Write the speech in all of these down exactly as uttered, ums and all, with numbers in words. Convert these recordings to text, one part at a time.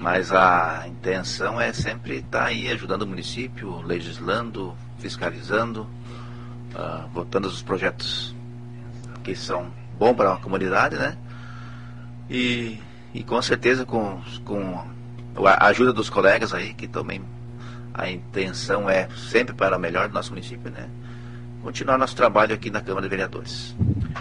Mas a intenção é sempre estar aí ajudando o município, legislando, fiscalizando, uh, votando os projetos que são bons para a comunidade, né? E, e com certeza com, com a ajuda dos colegas aí, que também a intenção é sempre para o melhor do nosso município, né? Continuar nosso trabalho aqui na Câmara de Vereadores.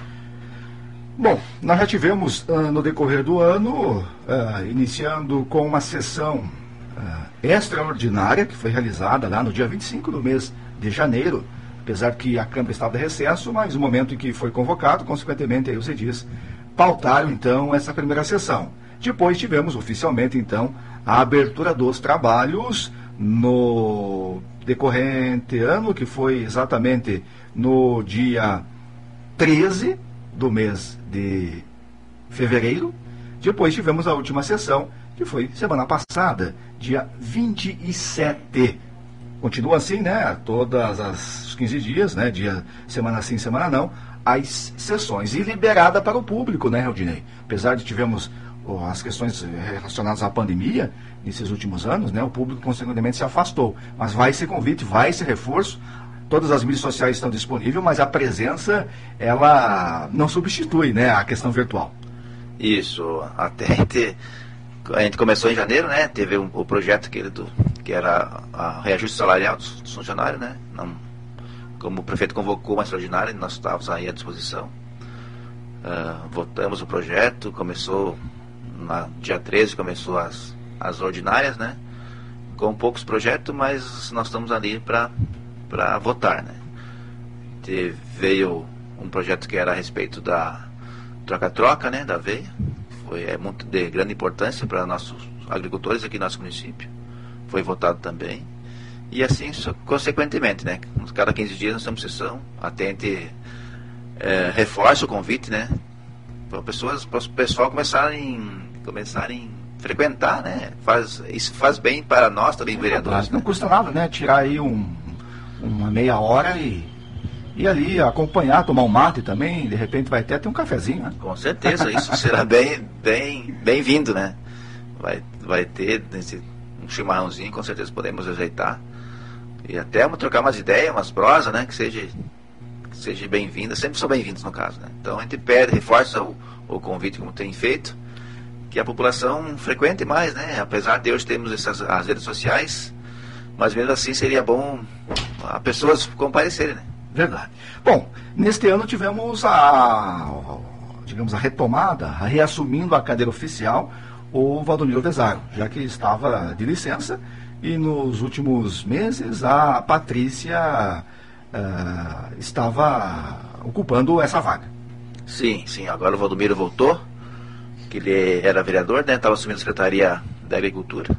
Bom, nós já tivemos uh, no decorrer do ano, uh, iniciando com uma sessão uh, extraordinária, que foi realizada lá no dia vinte e cinco do mês de janeiro, apesar que a Câmara estava de recesso, mas no momento em que foi convocado, consequentemente, aí os edis pautaram, então, essa primeira sessão. Depois tivemos, oficialmente, então, a abertura dos trabalhos no decorrente ano, que foi exatamente no dia treze do mês de fevereiro. Depois tivemos a última sessão, que foi semana passada, dia vinte e sete. Continua assim, né? Todas as quinze dias, né? Dia, semana sim, semana não, as sessões. E liberada para o público, né, Aldinei? Apesar de tivemos oh, as questões relacionadas à pandemia nesses últimos anos, né? O público, consequentemente, se afastou. Mas vai ser convite, vai ser reforço. Todas as mídias sociais estão disponíveis, mas a presença, ela não substitui, né, a questão virtual. Isso, até a gente, a gente começou em janeiro, né, teve um, o projeto aquele do, que era a reajuste salarial dos, dos funcionários, né, não, como o prefeito convocou uma extraordinária, nós estávamos aí à disposição, uh, votamos o projeto, começou, na dia treze começou as, as ordinárias, né, com poucos projetos, mas nós estamos ali para para votar, né. Te, veio um projeto que era a respeito da troca-troca, né, da aveia, foi é muito de grande importância para nossos agricultores aqui no nosso município, foi votado também, e assim, consequentemente, né, cada quinze dias nós temos sessão, até a gente é, reforça o convite, né, para pessoas, para o pessoal começarem, começarem a frequentar, né, faz, isso faz bem para nós também, vereadores. Não, né? Custa nada, né, tirar aí um, uma meia hora e E ali acompanhar, tomar um mate também, de repente vai até ter um cafezinho, né? Com certeza, isso será bem, bem, bem-vindo, né? Vai, vai ter nesse, um chimarrãozinho, com certeza podemos ajeitar. E até vamos trocar umas ideias, umas prosas, né? Que seja, que seja bem-vinda, sempre são bem-vindos no caso, né? Então a gente pede, reforça o, o convite como tem feito, que a população frequente mais, né? Apesar de hoje termos essas as redes sociais, mas mesmo assim seria bom as pessoas comparecerem, né? Verdade. Bom, neste ano tivemos a, digamos, a retomada, a reassumindo a cadeira oficial, o Valdomiro Vezaro, já que estava de licença, e nos últimos meses a Patrícia uh, estava ocupando essa vaga. Sim, sim, agora o Valdomiro voltou, que ele era vereador, né, estava assumindo a Secretaria da Agricultura,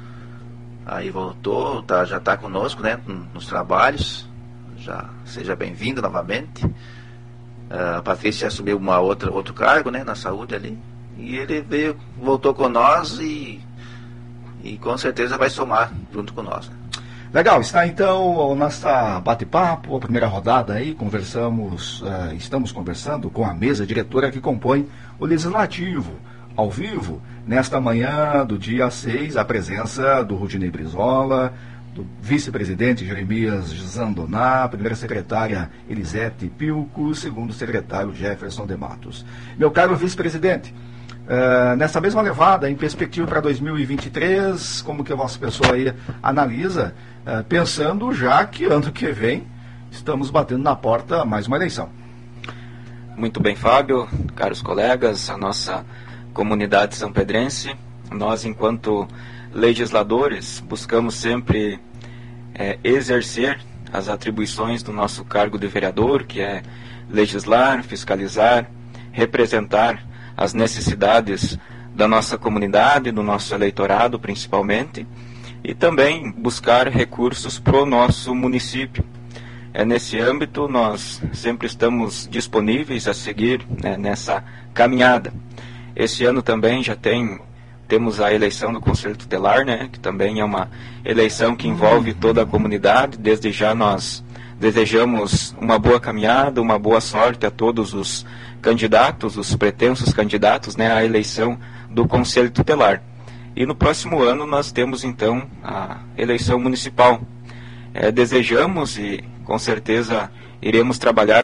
aí voltou, tá, já está conosco, né, nos trabalhos. Já seja bem-vindo novamente. Uh, a Patrícia assumiu uma outra, outro cargo, né, na saúde ali. E ele veio, voltou com nós e, e com certeza vai somar junto com nós. Né? Legal, está então o nosso bate-papo, a primeira rodada aí, conversamos, uh, estamos conversando com a mesa diretora que compõe o Legislativo, ao vivo, nesta manhã do dia seis, a presença do Rudinei Brizola, do vice-presidente Jeremias Zandoná, primeira secretária Elisete Pilco, segundo secretário Jefferson de Matos. Meu caro vice-presidente, uh, nessa mesma levada, em perspectiva para dois mil e vinte e três, como que a vossa pessoa aí analisa, uh, pensando já que ano que vem estamos batendo na porta mais uma eleição? Muito bem, Fábio, caros colegas, a nossa comunidade sanpedrense, nós enquanto legisladores, buscamos sempre é, exercer as atribuições do nosso cargo de vereador, que é legislar, fiscalizar, representar as necessidades da nossa comunidade, do nosso eleitorado principalmente, e também buscar recursos para o nosso município. É, nesse âmbito, nós sempre estamos disponíveis a seguir, né, nessa caminhada. Esse ano também já tem Temos a eleição do Conselho Tutelar, né, que também é uma eleição que envolve toda a comunidade. Desde já nós desejamos uma boa caminhada, uma boa sorte a todos os candidatos, os pretensos candidatos, né, à eleição do Conselho Tutelar. E no próximo ano nós temos então a eleição municipal. É, desejamos e com certeza iremos trabalhar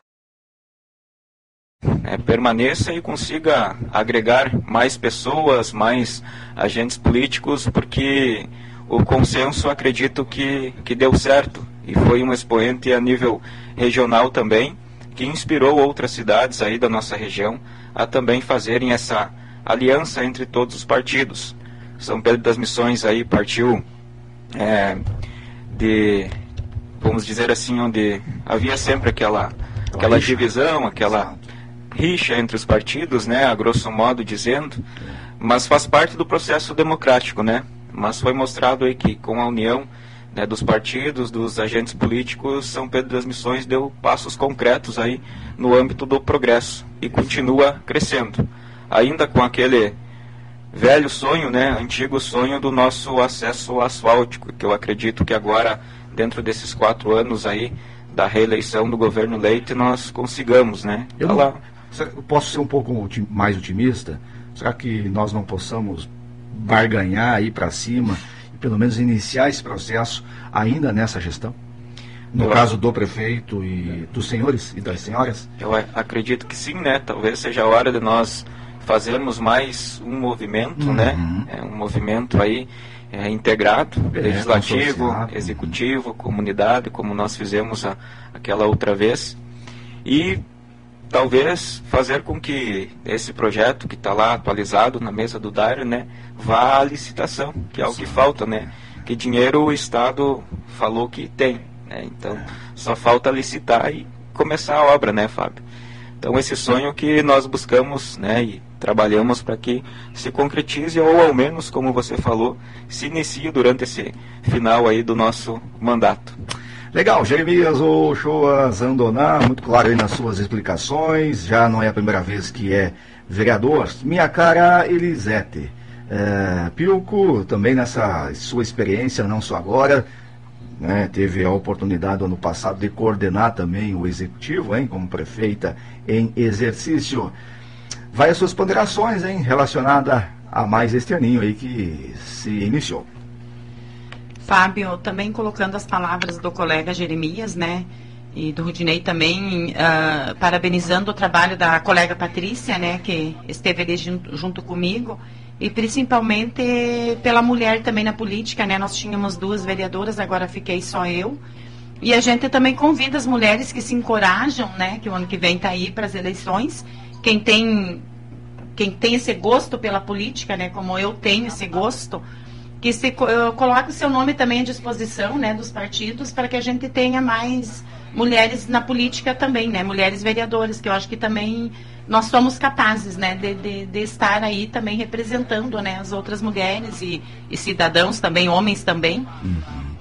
É, permaneça e consiga agregar mais pessoas, mais agentes políticos, porque o consenso acredito que, que deu certo e foi um expoente a nível regional também, que inspirou outras cidades aí da nossa região a também fazerem essa aliança entre todos os partidos. São Pedro das Missões aí partiu é, de, vamos dizer assim, onde havia sempre aquela, aquela divisão, aquela rixa entre os partidos, né, a grosso modo dizendo, mas faz parte do processo democrático, né, mas foi mostrado aí que com a união, né, dos partidos, dos agentes políticos, São Pedro das Missões deu passos concretos aí no âmbito do progresso e continua crescendo, ainda com aquele velho sonho, né, antigo sonho do nosso acesso asfáltico, que eu acredito que agora, dentro desses quatro anos aí da reeleição do governo Leite, nós consigamos, né, eu tá não... lá. Eu posso ser um pouco mais otimista? Será que nós não possamos barganhar, ir para cima e pelo menos iniciar esse processo ainda nessa gestão? No eu caso do prefeito e dos senhores e das senhoras? Eu acredito que sim, né? Talvez seja a hora de nós fazermos mais um movimento, uhum. né? É um movimento aí é, integrado, é, legislativo, executivo, uhum. comunidade, como nós fizemos a, aquela outra vez. E talvez fazer com que esse projeto que está lá atualizado na mesa do Dário, né, vá à licitação, que é o que falta, né? Que dinheiro o Estado falou que tem, né? Então só falta licitar e começar a obra, né, Fábio? Então esse sonho que nós buscamos, né, e trabalhamos para que se concretize ou ao menos, como você falou, se inicie durante esse final aí do nosso mandato. Legal, Jeremias Ochoa Zandoná, muito claro aí nas suas explicações, já não é a primeira vez que é vereador. Minha cara Elisete, é, Pilco, também nessa sua experiência, não só agora, né, teve a oportunidade ano passado de coordenar também o executivo, hein, como prefeita em exercício. Vai as suas ponderações, hein, relacionada a mais este aninho aí que se iniciou. Fábio, também colocando as palavras do colega Jeremias, né, e do Rudinei também, uh, parabenizando o trabalho da colega Patrícia, né, que esteve ali junto, junto comigo, e principalmente pela mulher também na política, né, nós tínhamos duas vereadoras, agora fiquei só eu, e a gente também convida as mulheres que se encorajam, né, que o ano que vem está aí para as eleições, quem tem, quem tem esse gosto pela política, né, como eu tenho esse gosto, que se uh, coloque o seu nome também à disposição, né, dos partidos, para que a gente tenha mais mulheres na política também, né, mulheres vereadoras, que eu acho que também nós somos capazes, né, de, de, de estar aí também representando, né, as outras mulheres e, e cidadãos também, homens também. Uhum.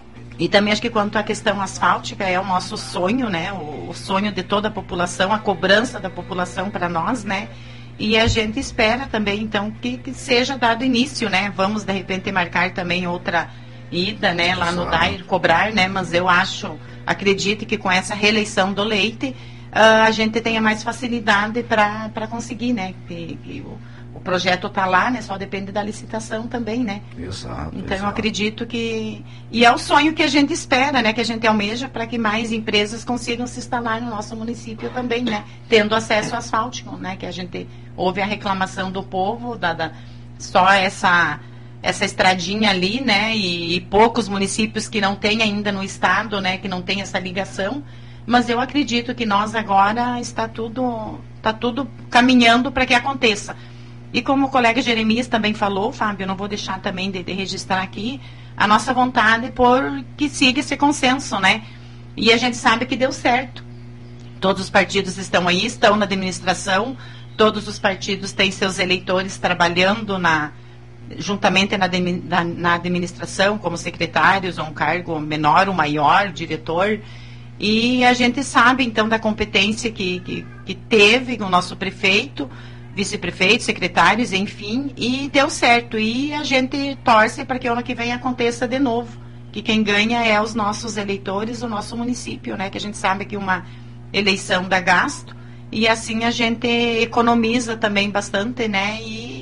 E também acho que quanto à questão asfáltica é o nosso sonho, né, o, o sonho de toda a população, a cobrança da população para nós, né. E a gente espera também, então, que, que seja dado início, né? Vamos, de repente, marcar também outra ida, né? Lá no Dair, cobrar, né? Mas eu acho, acredito que com essa reeleição do Leite, uh, a gente tenha mais facilidade para conseguir, né? Que, que o, o projeto está lá, né? Só depende da licitação também, né? Exato. Então, exato. eu acredito que... E é o sonho que a gente espera, né? Que a gente almeja para que mais empresas consigam se instalar no nosso município também, né? Tendo acesso asfáltico, né? Que a gente... Houve a reclamação do povo, da, da, só essa, essa estradinha ali, né, e, e poucos municípios que não têm ainda no estado, né, que não tem essa ligação, mas eu acredito que nós agora está tudo, está tudo caminhando para que aconteça. E como o colega Jeremias também falou, Fábio, eu não vou deixar também de, de registrar aqui, a nossa vontade por que siga esse consenso, né, e a gente sabe que deu certo. Todos os partidos estão aí, estão na administração. Todos os partidos têm seus eleitores trabalhando na, juntamente na, na, na administração, como secretários, ou um cargo menor ou maior, diretor. E a gente sabe, então, da competência que, que, que teve o nosso prefeito, vice-prefeito, secretários, enfim, e deu certo. E a gente torce para que o ano que vem aconteça de novo, que quem ganha é os nossos eleitores, o nosso município, né? Que a gente sabe que uma eleição dá gasto. E assim a gente economiza também bastante, né? E,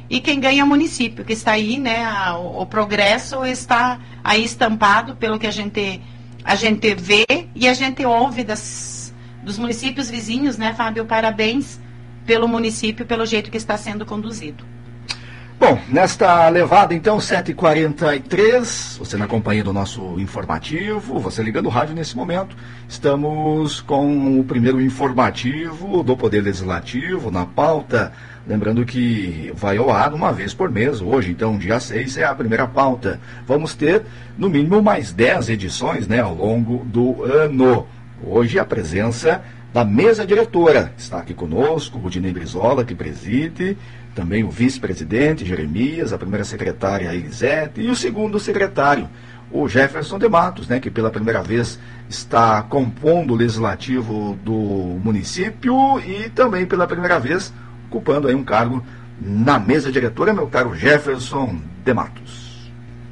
e quem ganha é o município, que está aí, né, a, o, o progresso está aí estampado pelo que a gente, a gente vê e a gente ouve das, dos municípios vizinhos, né, Fábio? Parabéns pelo município, pelo jeito que está sendo conduzido. Bom, nesta levada, então, sete e quarenta e três, você na companhia do nosso informativo, você ligando o rádio nesse momento, estamos com o primeiro informativo do Poder Legislativo na pauta, lembrando que vai ao ar uma vez por mês, hoje, então, dia seis, é a primeira pauta. Vamos ter, no mínimo, mais dez edições, né, ao longo do ano. Hoje, a presença da mesa diretora, está aqui conosco, Rudinei Brizola, que preside, também o vice-presidente, Jeremias, a primeira secretária, Elisete, e o segundo secretário, o Jefferson de Matos, né, que pela primeira vez está compondo o legislativo do município e também pela primeira vez ocupando aí um cargo na mesa diretora, meu caro Jefferson de Matos.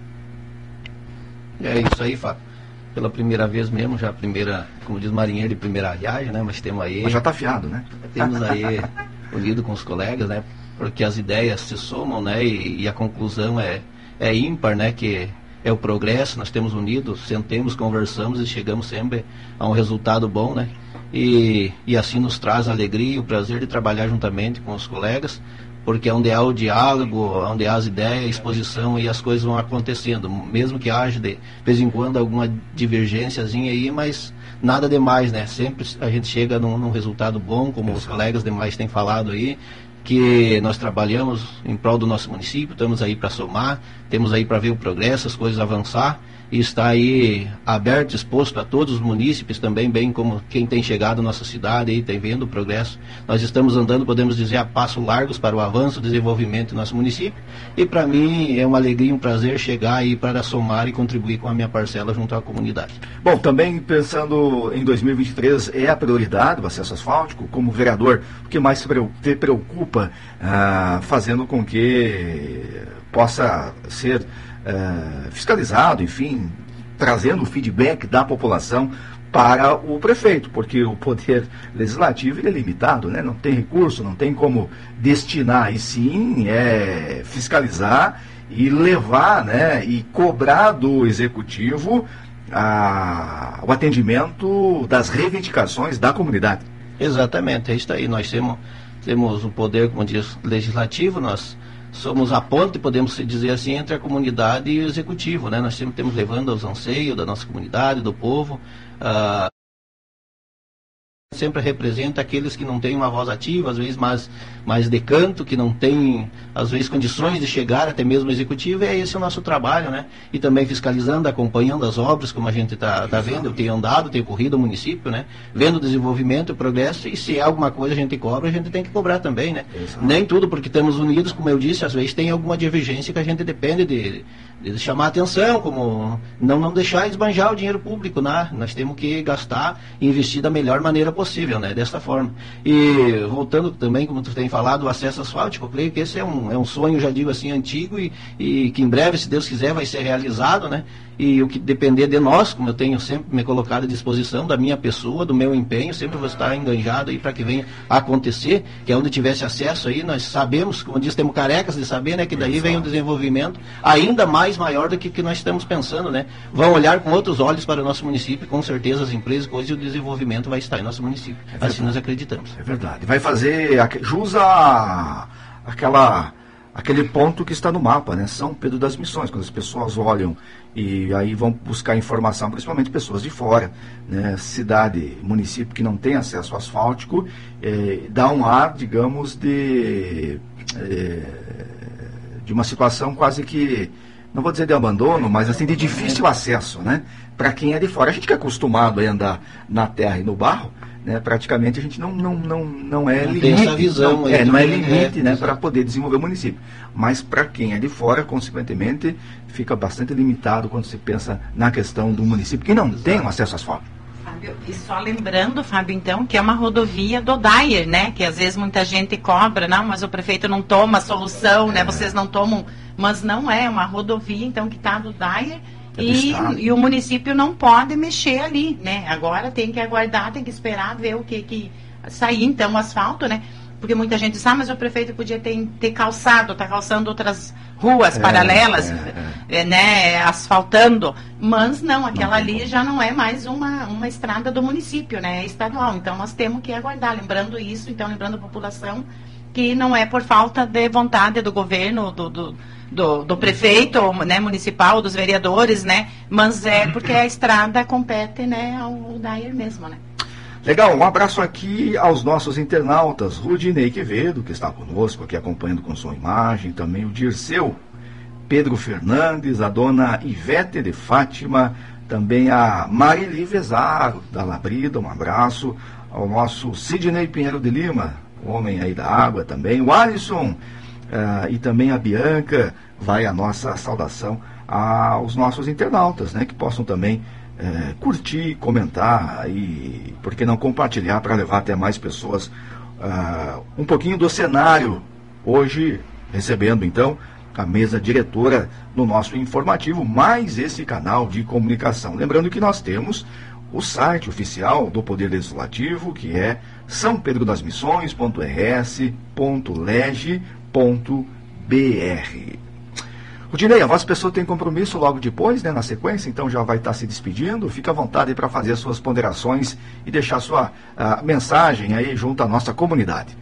É isso aí, Fábio. Pela primeira vez mesmo, já a primeira, como diz marinheiro de primeira viagem, né, mas temos aí... Mas já está afiado, né? Temos aí unido com os colegas, né, porque as ideias se somam, né, e, e a conclusão é, é ímpar, né, que é o progresso, nós temos unido, sentemos, conversamos e chegamos sempre a um resultado bom, né, e, e assim nos traz a alegria e o prazer de trabalhar juntamente com os colegas, porque é onde há o diálogo, onde há as ideias, a exposição e as coisas vão acontecendo, mesmo que haja de vez em quando alguma divergênciazinha aí, mas nada demais, né, sempre a gente chega num, num resultado bom, como os colegas demais têm falado aí, que nós trabalhamos em prol do nosso município, estamos aí para somar, temos aí para ver o progresso, as coisas avançar, e está aí aberto, exposto a todos os munícipes também, bem como quem tem chegado à nossa cidade e tem vendo o progresso. Nós estamos andando, podemos dizer, a passos largos para o avanço e desenvolvimento do nosso município, e para mim é uma alegria e um prazer chegar aí para somar e contribuir com a minha parcela junto à comunidade. Bom, também pensando em dois mil e vinte e três, é a prioridade o acesso asfáltico, como vereador, o que mais te preocupa, ah, fazendo com que possa ser Uh, fiscalizado, enfim, trazendo o feedback da população para o prefeito, porque o poder legislativo ele é limitado, né? Não tem recurso, não tem como destinar, e sim é fiscalizar e levar, né, e cobrar do executivo a, o atendimento das reivindicações da comunidade. Exatamente, é isso aí. Nós temos, temos o poder, como diz, legislativo, nós somos a ponte, podemos dizer assim, entre a comunidade e o executivo, né? Nós sempre temos levando aos anseios da nossa comunidade, do povo. Uh, sempre representa aqueles que não têm uma voz ativa, às vezes mais, mais de canto, que não têm, às vezes, condições de chegar até mesmo ao executivo, e é esse o nosso trabalho, né? E também fiscalizando, acompanhando as obras, como a gente está tá vendo, eu tenho andado, tenho corrido ao município, né? Vendo o desenvolvimento, o progresso, e se é alguma coisa a gente cobra, a gente tem que cobrar também, né? Exato. Nem tudo, porque estamos unidos, como eu disse, às vezes tem alguma divergência que a gente depende de, de chamar a atenção, como não, não deixar esbanjar o dinheiro público, né? Nós temos que gastar e investir da melhor maneira possível. possível, né, desta forma. E voltando também, como tu tem falado, o acesso asfáltico, eu creio que esse é um, é um sonho, já digo assim, antigo e, e que em breve, se Deus quiser, vai ser realizado, né, e o que depender de nós, como eu tenho sempre me colocado à disposição da minha pessoa, do meu empenho, sempre vou estar enganjado aí para que venha a acontecer, que é onde tivesse acesso aí, nós sabemos, como diz, temos carecas de saber, né, que daí vem um desenvolvimento ainda mais maior do que que nós estamos pensando, né, vão olhar com outros olhos para o nosso município, com certeza as empresas, coisas, e o desenvolvimento vai estar em nosso município. É assim nós acreditamos. É verdade. Vai fazer jus a aquela, aquele ponto que está no mapa, né? São Pedro das Missões, quando as pessoas olham e aí vão buscar informação, principalmente pessoas de fora, né? Cidade, município que não tem acesso asfáltico, é, dá um ar, digamos, de, é, de uma situação quase que, não vou dizer de abandono, mas assim de difícil acesso, né? Para quem é de fora. A gente que é acostumado a andar na terra e no barro, né, praticamente a gente não, não, não, não é não limite, essa visão, não, é, não é limite, é, né, para poder desenvolver o município. Mas para quem é de fora, consequentemente, fica bastante limitado quando se pensa na questão do município que não Exato. Tem um acesso asfáltico. Fábio, e só lembrando, Fábio, então, que é uma rodovia do Dyer, né, que às vezes muita gente cobra, não, mas o prefeito não toma a solução, é. né, vocês não tomam, mas não é, uma rodovia, então, que está do Dyer. É e, e o município não pode mexer ali, né? Agora tem que aguardar, tem que esperar ver o que que sair, então, o asfalto, né? porque muita gente diz, ah, mas o prefeito podia ter, ter calçado, está calçando outras ruas é, paralelas, é, é. né, asfaltando, mas não, aquela não, ali não. já não é mais uma, uma estrada do município, né, é estadual, então nós temos que aguardar, lembrando isso, então lembrando a população que não é por falta de vontade do governo, do, do, do, do prefeito, né, municipal, dos vereadores, né, mas é porque a estrada compete, né, ao Dair mesmo, né. Legal, um abraço aqui aos nossos internautas, Rudinei Quevedo, que está conosco aqui acompanhando com sua imagem, também o Dirceu, Pedro Fernandes, a dona Ivete de Fátima, também a Marili Vezaro, da Labrida, um abraço, ao nosso Sidney Pinheiro de Lima, o homem aí da água também, o Alisson uh, e também a Bianca, vai a nossa saudação aos nossos internautas, né, que possam também É, curtir, comentar e, por que não, compartilhar para levar até mais pessoas uh, um pouquinho do cenário. Hoje, recebendo então a mesa diretora no nosso informativo, mais esse canal de comunicação. Lembrando que nós temos o site oficial do Poder Legislativo, que é são pedro das missões ponto r s ponto leg ponto b r. Rudinei, a vossa pessoa tem compromisso logo depois, né, na sequência, então já vai estar se despedindo. Fica à vontade para fazer as suas ponderações e deixar sua uh, mensagem aí junto à nossa comunidade.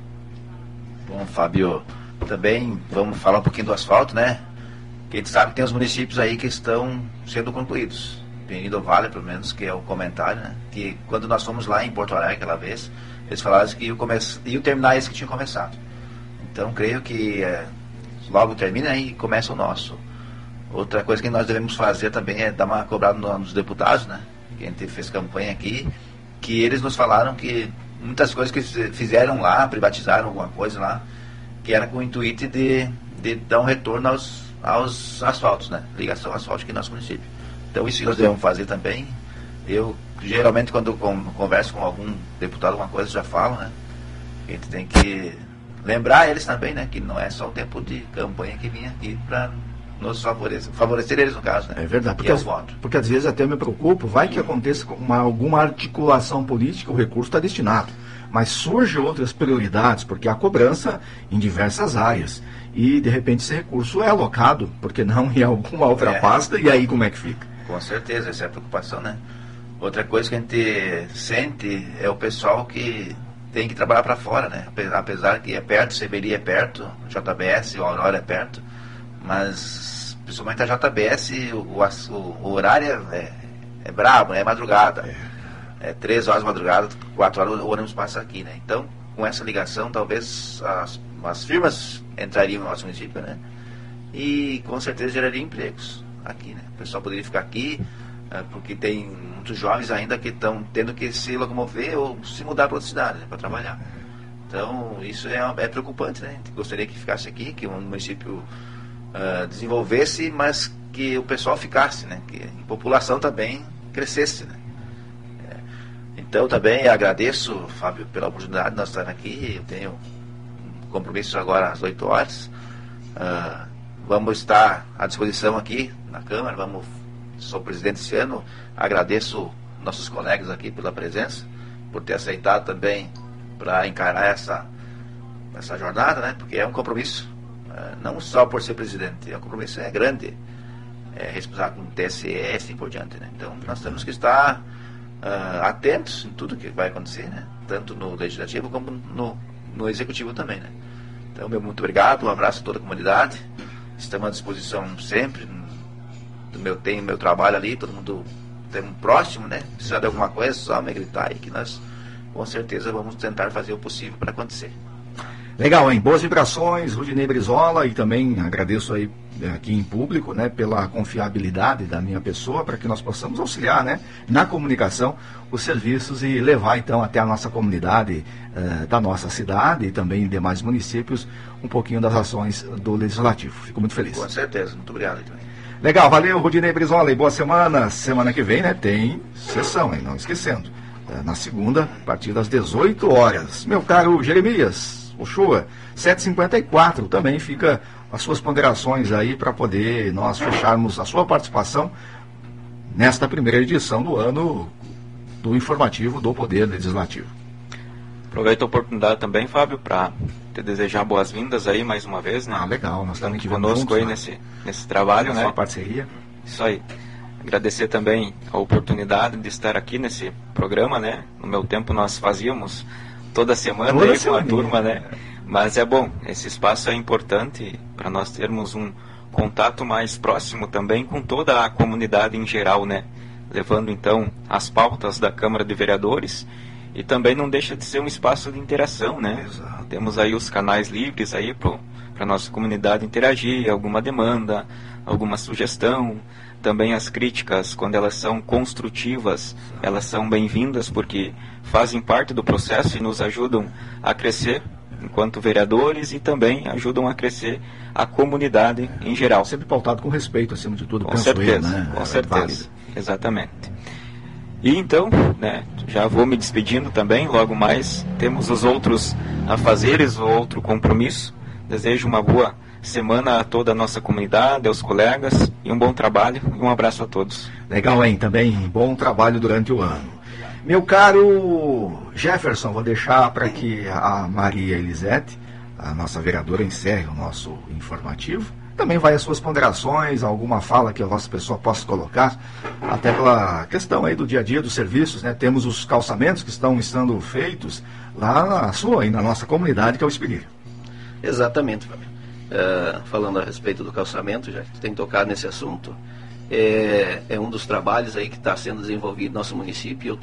Bom, Fábio, também vamos falar um pouquinho do asfalto, né? Que a gente sabe que tem os municípios aí que estão sendo concluídos. Penedo do Vale, pelo menos, que é o comentário, né? Que quando nós fomos lá em Porto Alegre aquela vez, eles falaram que iam, come... iam terminar esse que tinha começado. Então, creio que é, logo termina e começa o nosso. Outra coisa que nós devemos fazer também é dar uma cobrada nos deputados, né? Que a gente fez campanha aqui, que eles nos falaram que muitas coisas que fizeram lá, privatizaram alguma coisa lá, que era com o intuito de, de dar um retorno aos, aos asfaltos, né? Ligação asfáltica aqui no nosso município. Então isso que nós devemos fazer também. Eu, geralmente, quando converso com algum deputado, alguma coisa, já falo, né? A gente tem que lembrar eles também, né? Que não é só o tempo de campanha que vinha aqui para nos favorecer, favorecer eles no caso, né? É verdade, porque, as, porque às vezes até eu me preocupo, vai que aconteça uma, alguma articulação política, o recurso está destinado, mas surgem outras prioridades, porque há cobrança em diversas áreas, e de repente esse recurso é alocado, porque não em alguma outra é. pasta, e aí como é que fica? Com certeza, essa é a preocupação, né? Outra coisa que a gente sente é o pessoal que tem que trabalhar para fora, né? Apesar que é perto, Seberi é perto, J B S, o Aurora é perto, mas principalmente a J B S, o, o, o horário é, é brabo, né? É madrugada. É três horas de madrugada, quatro horas o ônibus passa aqui, né? Então, com essa ligação, talvez as, as firmas entrariam no nosso município, né? E com certeza geraria empregos aqui, né? O pessoal poderia ficar aqui, é, porque tem muitos jovens ainda que estão tendo que se locomover ou se mudar para outra cidade, né, para trabalhar. Então, isso é, é preocupante, né? A gente gostaria que ficasse aqui, que o município Uh, desenvolvesse, mas que o pessoal ficasse, né? Que a população também crescesse, né? É. Então também agradeço, Fábio, pela oportunidade de nós estarmos aqui. Eu tenho um compromisso agora às oito horas. Uh, vamos estar à disposição aqui na Câmara. Vamos, sou presidente esse ano. Agradeço nossos colegas aqui pela presença, por ter aceitado também para encarar essa, essa jornada, né? Porque é um compromisso. Uh, não só por ser presidente, o compromisso é grande, é responsável com o T S E e assim por diante, né? Então nós temos que estar uh, atentos em tudo que vai acontecer, né? Tanto no legislativo como no, no executivo também, né? Então, meu muito obrigado, um abraço a toda a comunidade, estamos à disposição sempre, do meu, tenho meu trabalho ali, todo mundo tem um próximo, né? Se precisar de alguma coisa, só me gritar aí que nós com certeza vamos tentar fazer o possível para acontecer. Legal, hein? Boas vibrações, Rudinei Brizola, e também agradeço aí aqui em público, né, pela confiabilidade da minha pessoa, para que nós possamos auxiliar, né, na comunicação os serviços e levar então até a nossa comunidade eh, da nossa cidade e também em demais municípios um pouquinho das ações do Legislativo. Fico muito feliz. Com certeza, muito obrigado também. Legal, valeu, Rudinei Brizola, e boa semana. Semana que vem, né, tem sessão, hein? Não esquecendo. Eh, na segunda, a partir das dezoito horas. Meu caro Jeremias Ochoa, sete e cinquenta e quatro, também fica as suas ponderações aí para poder nós fecharmos a sua participação nesta primeira edição do ano do informativo do Poder Legislativo. Aproveito a oportunidade também, Fábio, para te desejar boas-vindas aí mais uma vez, né? Ah, legal. Nós estamos conosco juntos, aí, né? nesse, nesse trabalho, né? Sua parceria. Isso aí. Agradecer também a oportunidade de estar aqui nesse programa, né? No meu tempo nós fazíamos toda semana toda aí semana. com a turma, né? Mas é bom, esse espaço é importante para nós termos um contato mais próximo também com toda a comunidade em geral, né? Levando então as pautas da Câmara de Vereadores. E também não deixa de ser um espaço de interação, né? Exato. Temos aí os canais livres aí para a nossa comunidade interagir, alguma demanda, alguma sugestão. Também as críticas, quando elas são construtivas, elas são bem-vindas porque fazem parte do processo e nos ajudam a crescer enquanto vereadores e também ajudam a crescer a comunidade em geral. Sempre pautado com respeito, acima de tudo, com penso certeza, eu, né? Com é certeza, válido. Exatamente. E então, né, já vou me despedindo também, logo mais temos os outros afazeres, o outro compromisso. Desejo uma boa semana a toda a nossa comunidade, aos colegas, e um bom trabalho e um abraço a todos. Legal, hein? Também bom trabalho durante o ano. Meu caro Jefferson, vou deixar para que a Maria Elisete, a nossa vereadora, encerre o nosso informativo. Também vai as suas ponderações, alguma fala que a vossa pessoa possa colocar, até pela questão aí do dia a dia dos serviços, né? Temos os calçamentos que estão estando feitos lá na sua e na nossa comunidade, que é o Espinilho. Exatamente, Fábio. Uh, falando a respeito do calçamento, já que tu tem tocado nesse assunto, é, é um dos trabalhos aí que está sendo desenvolvido no nosso município. Eu tô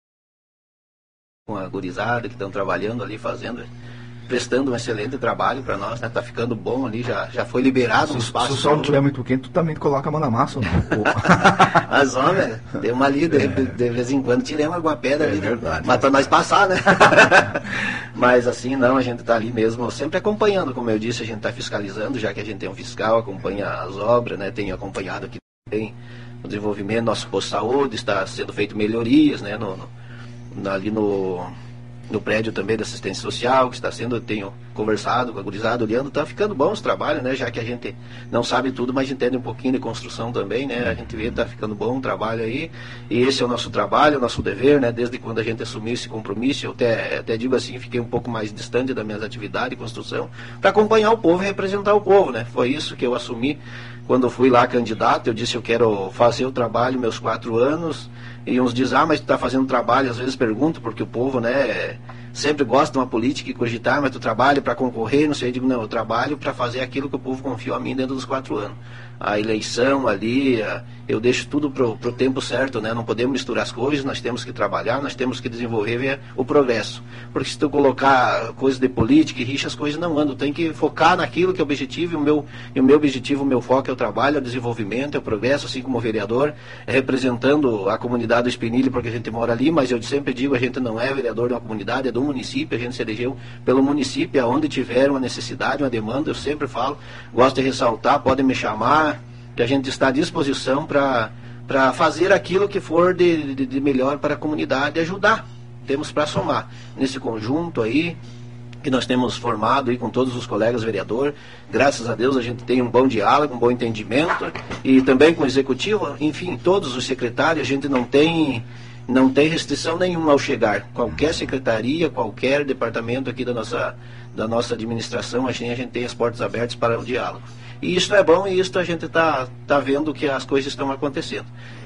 com a gurizada que estão trabalhando ali, fazendo, prestando um excelente trabalho para nós, né? Tá ficando bom ali, já, já foi liberado um espaço. Se o sol não estiver muito quente, tu também coloca a mão na massa, não? Mas, homem, tem uma ali, de, de vez em quando tiramos alguma pedra é ali, verdade, mas para nós passar, né? Mas assim, não, a gente tá ali mesmo, sempre acompanhando, como eu disse, a gente tá fiscalizando, já que a gente tem um fiscal, acompanha as obras, né? Tem acompanhado aqui também o desenvolvimento, nosso posto de saúde, está sendo feito melhorias, né? No, no, ali no... no prédio também da assistência social, que está sendo, eu tenho conversado com a gurizada, olhando, está ficando bom os trabalhos, né, já que a gente não sabe tudo, mas entende um pouquinho de construção também, né, a gente vê que está ficando bom o trabalho aí, e esse é o nosso trabalho, o nosso dever, né, desde quando a gente assumiu esse compromisso, eu até, até digo assim, fiquei um pouco mais distante das minhas atividades de construção, para acompanhar o povo e representar o povo, né, foi isso que eu assumi quando eu fui lá candidato, eu disse eu quero fazer o trabalho meus quatro anos, e uns dizem, ah, mas tu está fazendo trabalho, às vezes pergunto, porque o povo, né, sempre gosta de uma política e cogitar, mas tu trabalha para concorrer, não sei, eu digo, não, eu trabalho para fazer aquilo que o povo confiou a mim dentro dos quatro anos. A eleição ali, eu deixo tudo pro, pro tempo certo, né? Não podemos misturar as coisas, nós temos que trabalhar, nós temos que desenvolver o progresso. Porque se tu colocar coisas de política e rixa, as coisas não andam. Tem que focar naquilo que é o objetivo, e o meu, e o meu objetivo, o meu foco é o trabalho, é o desenvolvimento, é o progresso, assim como vereador, é representando a comunidade do Espinilho, porque a gente mora ali, mas eu sempre digo, a gente não é vereador de uma comunidade, é do município, a gente se elegeu pelo município, aonde tiver uma necessidade, uma demanda, eu sempre falo, gosto de ressaltar, podem me chamar, que a gente está à disposição para para fazer aquilo que for de, de, de melhor para a comunidade e ajudar. Temos para somar nesse conjunto aí que nós temos formado aí com todos os colegas vereadores. Graças a Deus a gente tem um bom diálogo, um bom entendimento, e também com o executivo, enfim, todos os secretários, a gente não tem não tem restrição nenhuma ao chegar. Qualquer secretaria, qualquer departamento aqui da nossa da nossa administração, a gente, a gente tem as portas abertas para o diálogo. E isso é bom, e isso a gente está tá vendo que as coisas estão acontecendo.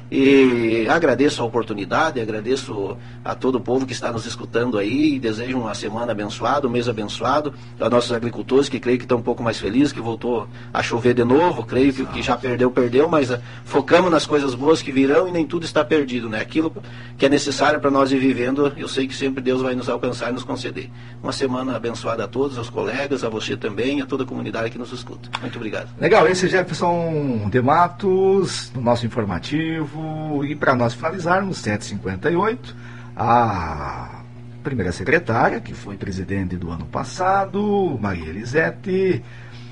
E agradeço a oportunidade, agradeço a todo o povo que está nos escutando aí, e desejo uma semana abençoada, um mês abençoado, a nossos agricultores, que creio que estão um pouco mais felizes, que voltou a chover de novo, creio que o que já perdeu, perdeu, mas uh, focamos nas coisas boas que virão e nem tudo está perdido, né? Aquilo que é necessário para nós ir vivendo, eu sei que sempre Deus vai nos alcançar e nos conceder. Uma semana abençoada a todos, aos colegas, a você também, a toda a comunidade que nos escuta. Muito obrigado. Legal, esse é Jefferson de Matos, no nosso informativo. E para nós finalizarmos, sete e cinquenta e oito, a primeira secretária, que foi presidente do ano passado, Maria Elisete,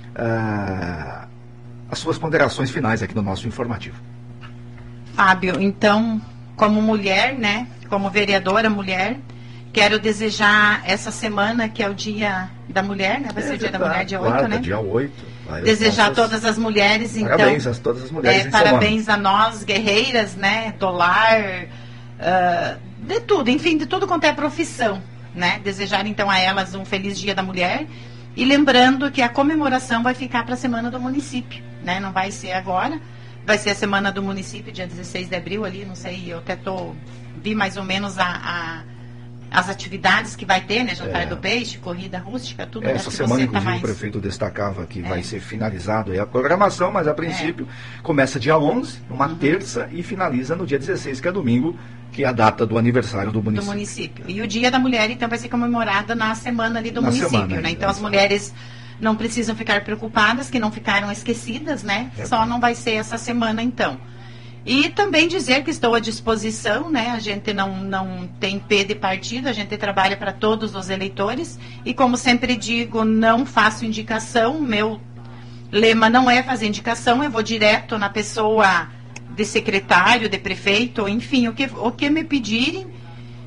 uh, as suas ponderações finais aqui no nosso informativo. Fábio, então, como mulher, né, como vereadora mulher, quero desejar essa semana, que é o Dia da Mulher, né, vai ser é, o Dia tá, da Mulher, dia guarda, oito, né? dia oito. Desejar a todas as mulheres, então. Parabéns a todas as mulheres. É, parabéns a nós, guerreiras, né? Do lar, uh, de tudo, enfim, de tudo quanto é profissão, né? Desejar então a elas um feliz Dia da Mulher e lembrando que a comemoração vai ficar para a Semana do Município, né? Não vai ser agora, vai ser a Semana do Município, dia dezesseis de abril ali, não sei, eu até tô, vi mais ou menos a... a as atividades que vai ter, né? Jantar é. do Peixe, corrida rústica, tudo. É, essa semana, inclusive, tá mais... o prefeito destacava que é. vai ser finalizado aí a programação, mas a princípio é. começa dia onze, numa uhum. terça, e finaliza no dia dezesseis, que é domingo, que é a data do aniversário do município. Do município. E o Dia da Mulher, então, vai ser comemorado na semana ali do na município, semana, né? Então, é. as mulheres não precisam ficar preocupadas, que não ficaram esquecidas, né? É. Só não vai ser essa semana, então. E também dizer que estou à disposição, né? A gente não, não tem P de partido, a gente trabalha para todos os eleitores. E como sempre digo, não faço indicação, meu lema não é fazer indicação, eu vou direto na pessoa de secretário, de prefeito, enfim, o que, o que me pedirem.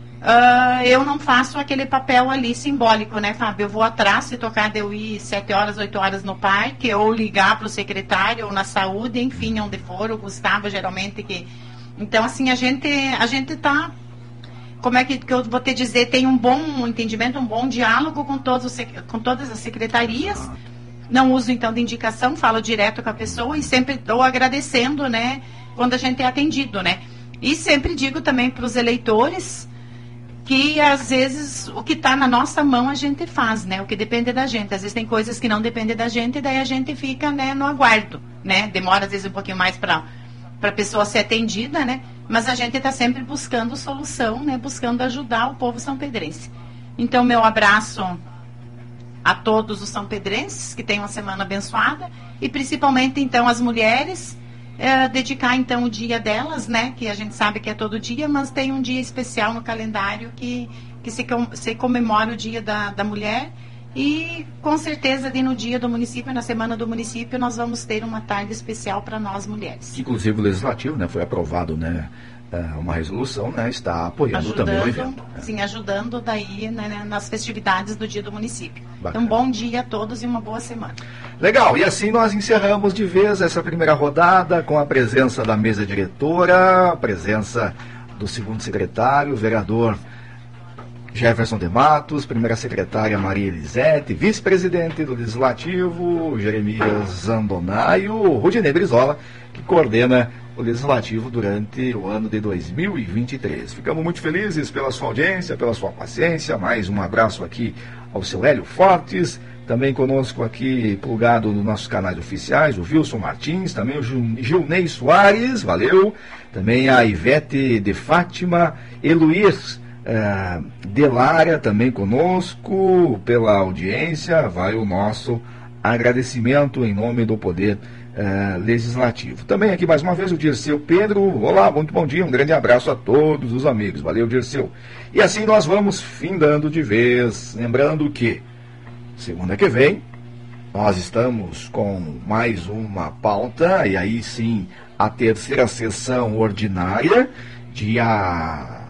Uh, eu não faço aquele papel ali simbólico, né, Fábio? Eu vou atrás, se tocar de eu ir sete horas, oito horas no parque, ou ligar para o secretário, ou na saúde, enfim, onde for, o Gustavo, geralmente, que... Então, assim, a gente a gente tá, como é que, que eu vou te dizer, tem um bom entendimento, um bom diálogo com, todos os, com todas as secretarias, não uso, então, de indicação, falo direto com a pessoa e sempre estou agradecendo, né, quando a gente é atendido, né? E sempre digo também para os eleitores... que às vezes o que está na nossa mão a gente faz, né? O que depende da gente. Às vezes tem coisas que não dependem da gente e daí a gente fica, né, no aguardo, né? Demora às vezes um pouquinho mais para a pessoa ser atendida, né? Mas a gente está sempre buscando solução, né? Buscando ajudar o povo são-pedrense. Então, meu abraço a todos os são-pedrenses que tenham uma semana abençoada e principalmente, então, as mulheres... É, dedicar então o dia delas, né, que a gente sabe que é todo dia, mas tem um dia especial no calendário que, que se, se comemora o dia da, da mulher e com certeza ali no dia do município, na semana do município, nós vamos ter uma tarde especial para nós mulheres. Inclusive o Legislativo, né, foi aprovado, né, uma resolução, né, está apoiando ajudando, também o evento. Né? Sim, ajudando daí, né, nas festividades do dia do município. Bacana. Então, bom dia a todos e uma boa semana. Legal, e assim nós encerramos de vez essa primeira rodada com a presença da mesa diretora, a presença do segundo secretário, o vereador Jefferson de Matos, primeira secretária Maria Elisete, vice-presidente do Legislativo, Jeremias Zandonaio, Rudinei Brizola, que coordena o Legislativo durante o ano de dois mil e vinte e três. Ficamos muito felizes pela sua audiência, pela sua paciência. Mais um abraço aqui ao seu Hélio Fortes, também conosco aqui plugado nos nossos canais oficiais, o Wilson Martins, também o Gilney Soares, valeu, também a Ivete de Fátima, Eluís uh, Delária também conosco, pela audiência, vai o nosso agradecimento em nome do Poder Uh, Legislativo. Também aqui mais uma vez o Dirceu Pedro. Olá, muito bom dia, um grande abraço a todos os amigos. Valeu, Dirceu. E assim nós vamos findando de vez, lembrando que segunda que vem nós estamos com mais uma pauta, e aí sim a terceira sessão ordinária, dia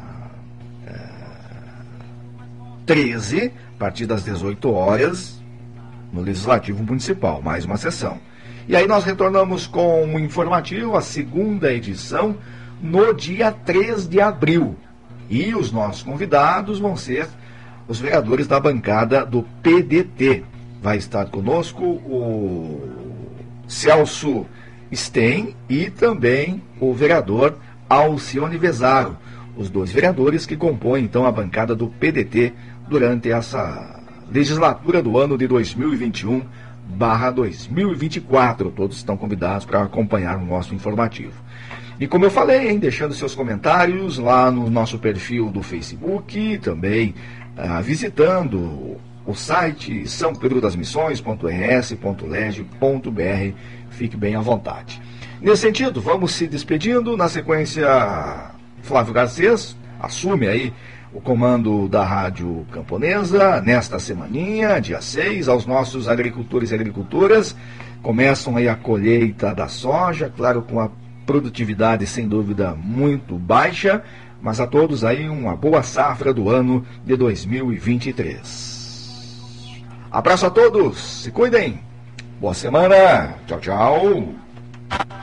uh, treze, a partir das dezoito horas, no Legislativo Municipal, mais uma sessão. E aí nós retornamos com um informativo, a segunda edição, no dia três de abril. E os nossos convidados vão ser os vereadores da bancada do P D T. Vai estar conosco o Celso Stein e também o vereador Alcione Vezaro. Os dois vereadores que compõem então a bancada do P D T durante essa legislatura do ano de dois mil e vinte e um barra dois mil e vinte e quatro. Todos estão convidados para acompanhar o nosso informativo. E como eu falei, hein, deixando seus comentários lá no nosso perfil do Facebook, também ah, visitando o site são pedro das missões ponto r s ponto leg ponto b r. Fique bem à vontade. Nesse sentido, vamos se despedindo. Na sequência, Flávio Garcês assume aí o comando da Rádio Camponesa, nesta semaninha, dia seis, aos nossos agricultores e agricultoras. Começam aí a colheita da soja, claro, com a produtividade sem dúvida muito baixa, mas a todos aí uma boa safra do ano de dois mil e vinte e três. Abraço a todos, se cuidem, boa semana, tchau, tchau.